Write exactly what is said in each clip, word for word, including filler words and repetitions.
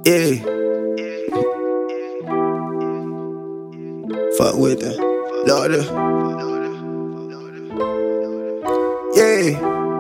Yeah. Fuck with the Lord. Yeah.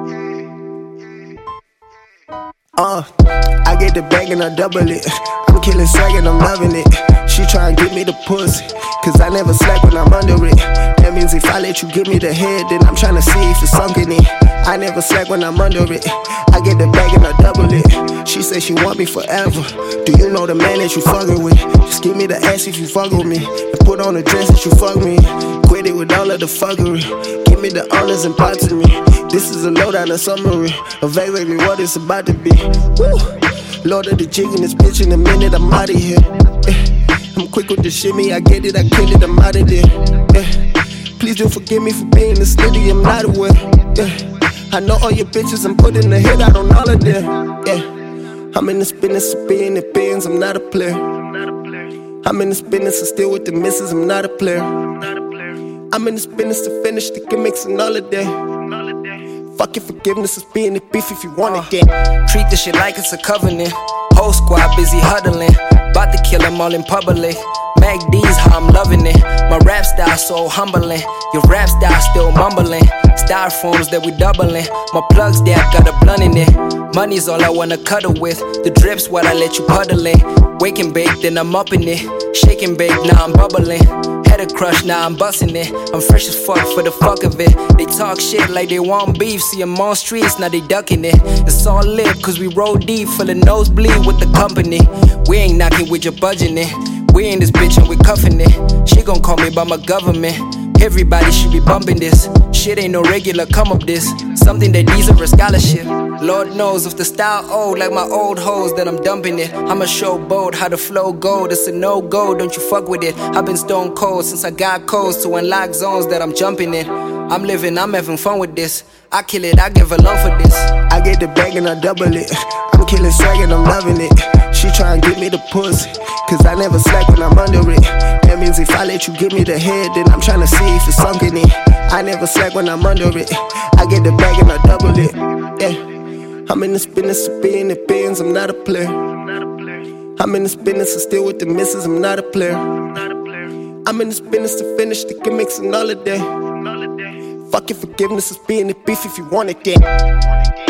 Uh, I get the bag and I double it. I'm killing swag and I'm loving it. She tryna get me the pussy, cause I never slack when I'm under it. That means if I let you give me the head, then I'm tryna see if it's sunken in. I never slack when I'm under it. I get the bag and I double it. She say she want me forever. Do you know the man that you fucking with? Just give me the ass if you fuck with me, and put on the dress that you fuck me. Quit it with all of the fuckery. Give me the honors and parts of me. This is a lowdown, a summary of exactly what it's about to be. Woo. Lord of the jig in this bitch in a minute, I'm out of here. Eh. I'm quick with the shimmy, I get it, I kill it, I'm out of there. Eh. Please don't forgive me for being a slitty, I'm not aware. Eh. I know all your bitches, I'm putting the hit out on all of them. Yeah. I'm in this business of being the bands, I'm not a player. I'm in this business of still with the misses, I'm not a player. I'm in this business to finish the gimmicks and all of that. Fuck your forgiveness, it's being the beef if you want it, yeah. Treat this shit like it's a covenant. Whole squad busy huddling, bout to kill them all in public. Mac D's how I'm loving it. My rap style so humbling. Your rap style still mumbling. Styrofoams that we doubling. My plugs that got a blunt in it. Money's all I wanna cuddle with. The drip's what I let you puddle in. Wake and bake, then I'm up in it. Shake and bake, now I'm bubbling. Had a crush, now I'm busting it. I'm fresh as fuck for the fuck of it. They talk shit like they want beef. See them on streets, now they ducking it. It's all lit, cause we roll deep. Full of nosebleed with the company. We ain't knocking with your budgeting it. We in this bitch and we cuffing it. She gon' call me by my government. Everybody should be bumping this. Shit ain't no regular come up this. Something that deserves a scholarship. Lord knows if the style old like my old hoes, then I'm dumping it. I'ma show bold how the flow go. It's a no-go, don't you fuck with it. I've been stone cold since I got codes to unlock zones that I'm jumping in. I'm living, I'm having fun with this. I kill it, I give a lung for this. I get the bag and I double it. I'm killing swag and I'm loving it. She tryna get me the pussy, cause I never slack when I'm under it. That means if I let you give me the head, then I'm tryna see if it's sunken in. I never slack when I'm under it. I get the bag and I double it. Yeah. I'm in this business of being the bands, I'm not a player. I'm in this business of still with the misses, I'm not a player. I'm in this business to finish the gimmicks and all of that. Fuck your forgiveness, it's being the beef if you want it, yeah.